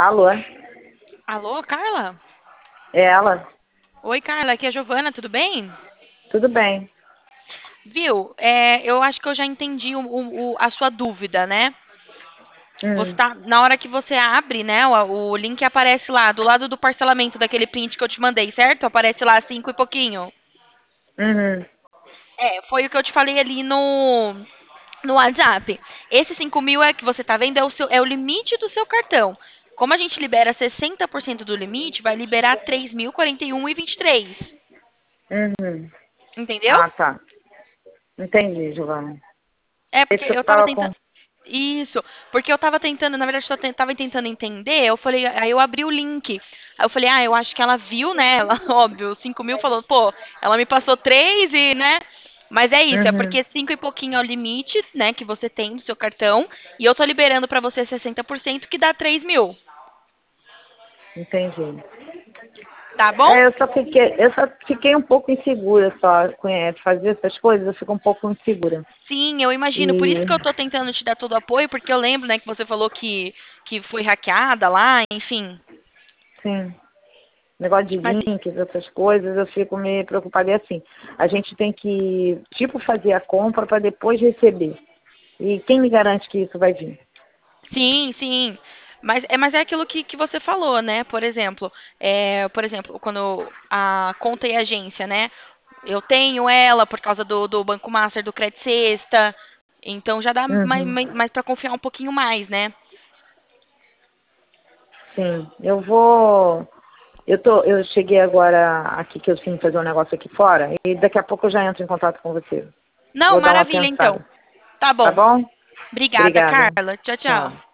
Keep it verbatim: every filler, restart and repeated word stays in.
Alô? Alô, Carla? É ela? Oi, Carla, aqui é a Giovana, tudo bem? Tudo bem. Viu? É, eu acho que eu já entendi o, o- o- a sua dúvida, né? Você Hum, tá, na hora que você abre, né, o, o link aparece lá, do lado do parcelamento daquele print que eu te mandei, certo? Aparece lá cinco e pouquinho. uhum, É, foi o que eu te falei ali no, no WhatsApp. Esse cinco mil é que você tá vendo é o, seu, é o limite do seu cartão. Como a gente libera sessenta por cento do limite, vai liberar três mil e quarenta e um e vinte e três. uhum. Entendeu? Ah, tá. Entendi, Giovana. É, porque Esse que eu eu tava tava tentando. com... Isso, porque eu tava tentando, na verdade, eu te- tava tentando entender, eu falei, aí eu abri o link. Aí eu falei, ah, eu acho que ela viu, né? Ela, óbvio, cinco mil falou, pô, ela me passou três e, né? Mas é isso, é Uhum, porque cinco e pouquinho é o limite, né, que você tem do seu cartão, e eu tô liberando pra você sessenta por cento, que dá três mil, entendi. tá bom? É, eu só fiquei, eu só fiquei um pouco insegura só com é, fazer essas coisas, eu fico um pouco insegura. Sim, eu imagino. Por isso E, que eu tô tentando te dar todo o apoio, porque eu lembro, né, que você falou que, que foi hackeada lá, enfim. sim, negócio de Mas links, essas coisas, eu fico meio preocupada. E assim, a gente tem que, tipo, fazer a compra para depois receber. E quem me garante que isso vai vir? sim, sim. Mas é, mas é aquilo que, que você falou, né? Por exemplo, é, por exemplo, quando a conta e agência, né? Eu tenho ela por causa do, do Banco Master, do Credit Sexta. Então já dá mais, Uhum. mais, mais para confiar um pouquinho mais, né? Sim, eu vou. Eu tô, eu cheguei agora aqui que eu tenho que fazer um negócio aqui fora e daqui a pouco eu já entro em contato com você. Não, Vou dar uma maravilha, então. pensada. Tá Tá bom. bom? Obrigada, Obrigada. Carla. Tchau, tchau. Tchau.